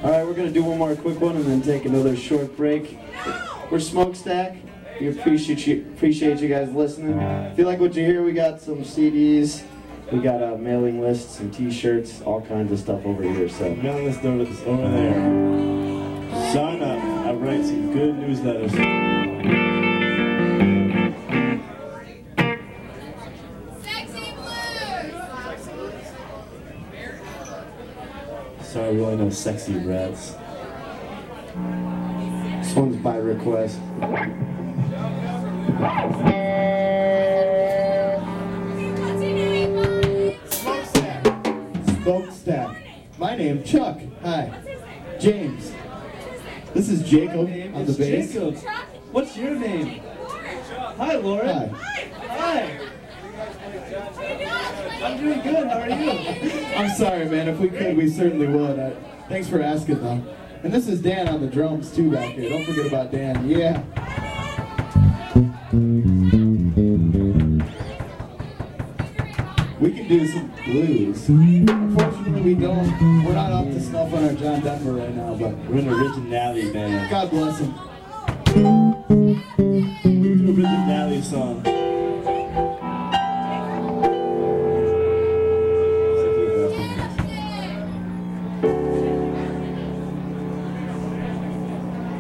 Alright, we're going to do one more quick one and then take another short break. We're Smokestack. We appreciate you guys listening. If you like what you hear, we got some CDs, we got a mailing list, some t-shirts, all kinds of stuff over here. So mailing list over there. Sign up. I write some good newsletters. Sorry, we only know Sexy Reds. This one's by request. Smokestack. My name, Chuck. Hi. James. This is Jacob on the bass. Jacob. What's your name? Hi, Lauren. Hi. I'm doing good. How are you? I'm sorry, man. If we could, we certainly would. Thanks for asking, though. And this is Dan on the drums, too, back here. Don't forget about Dan. Yeah. We can do some blues. Unfortunately, we're not up to snuff on our John Denver right now, but we're an originality band. God bless him. Originality song.